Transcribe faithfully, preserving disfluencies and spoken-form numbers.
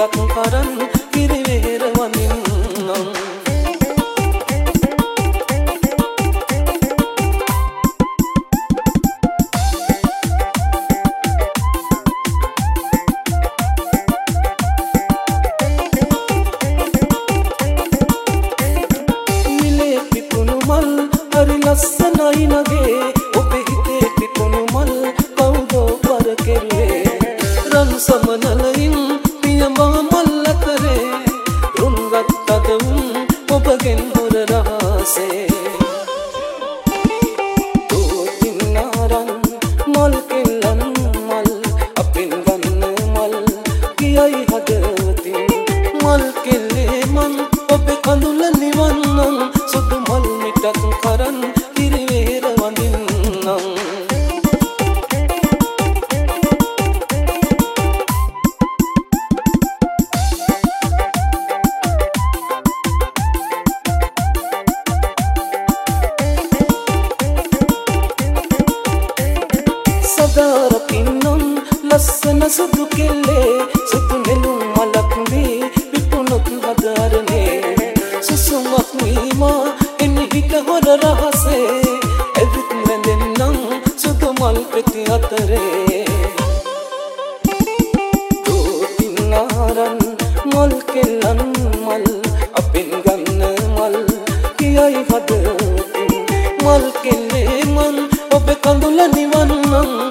මිටක් කරන් කිරිවෙහෙර වඳින්නම් මිලේ පිපුණු මල් හරි ලස්සනයි නගේ ඔබේ හිතේ පිපුණු මල් කවුදෝ පර කෙරුවේ රන් සමනලයින් පියඹා මල් අතරේ රුන්ගත් අදවුම් ඔබගෙන් හොර රහසේ දෝතින්නරන් මල් කෙල්ලන් මල් අපෙන් ගන්න මල් කියයි හදවතින් මල් කෙල්ලේ මන් ඔබේ කඳුල නිවන්නම් සුදු මල් මිටක් කරන් කිරිවෙහෙර වඳින්නම් සදාරකින්නම් ලස්සන සුදු කෙල්ලේ සුදු නෙළුම් මලක් වී විපුණොත් හදරනේ සුසුමක් වීමා එන්නේ හිත හොර රහසේ ඇවිත් නැඳෙන්නම් සුදු මල් පෙති අතරේ දෝතින්නරන් මල් කෙල්ලන් මල් අපෙන් ගන්න මල් කියයි හදවතින් මල් කෙල්ලේ මන් ඔබේ කඳුල නිවන්නම්